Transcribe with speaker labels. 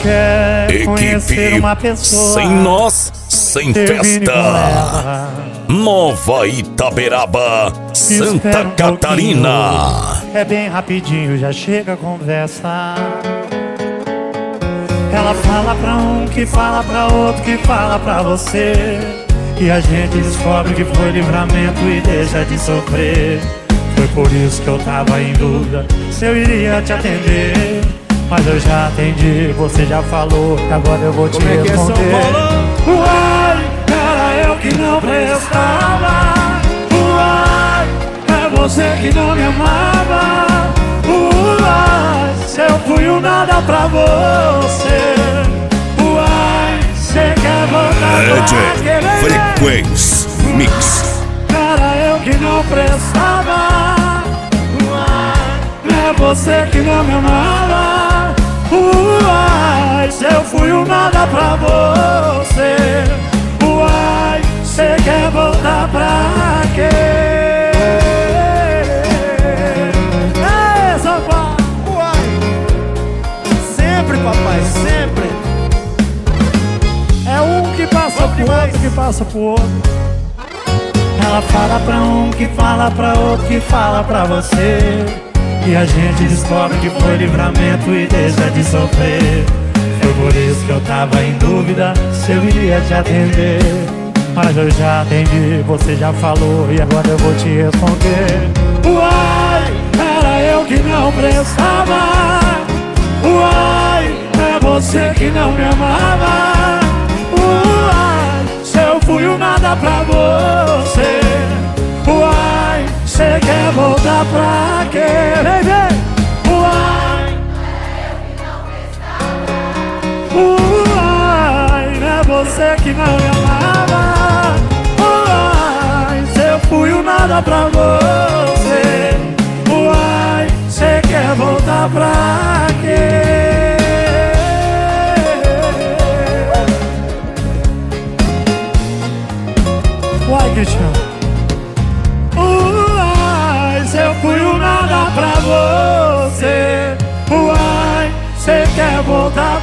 Speaker 1: quer conhecer uma pessoa,
Speaker 2: sem nós, sem festa. Nova Itaberaba, Santa Catarina.
Speaker 1: É bem rapidinho, já chega a conversa. Ela fala pra um, que fala pra outro, que fala pra você, e a gente descobre que foi livramento e deixa de sofrer. Foi por isso que eu tava em dúvida se eu iria te atender, mas eu já atendi, você já falou, agora eu vou te responder. Uai, era eu que não prestava. Uai, é você que não me amava. Uai, se eu fui um nada pra você. Uai, cê quer voltar pra querer?
Speaker 2: Frequência Mix.
Speaker 1: Era eu que não prestava. É você que não me amava. Uai, se eu fui um nada pra você. Uai, cê quer voltar pra quê? É, safado.
Speaker 3: Uai, sempre, papai, sempre.
Speaker 1: É um que passa pro outro, que passa pro outro. Ela fala pra um, que fala pra outro, que fala pra você, e a gente descobre que foi livramento e deixa de sofrer. Foi por isso que eu tava em dúvida se eu iria te atender, mas eu já atendi, você já falou, e agora eu vou te responder. Uai, era eu que não prestava. Uai, é você que não me amava. Uai, se eu fui um nada pra você. Uai, cê quer voltar pra quê? Vem, vem! Uai, uai, é você que não me amava. Uai, se eu fui um nada pra você. Uai, cê quer voltar pra quê? Uai, Cristiano. Uai, se eu fui um nada pra você. Uai, cê quer voltar